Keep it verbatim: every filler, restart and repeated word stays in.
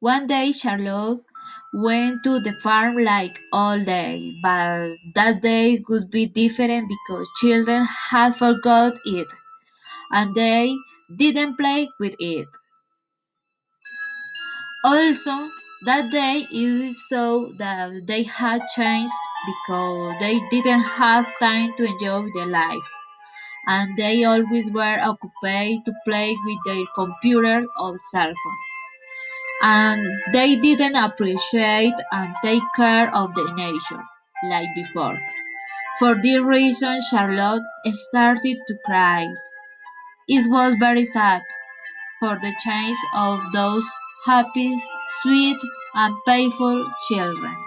One day Charlotte went to the farm like all day, but that day would be different because children had forgot it, and they didn't play with it. Also, that day it saw that they had changed because they didn't have time to enjoy their life, and they always were occupied to play with their computer or cell phones. And they didn't appreciate and take care of the nature like before. For this reason, Charlotte started to cry. It was very sad for the change of those happy, sweet, and playful children.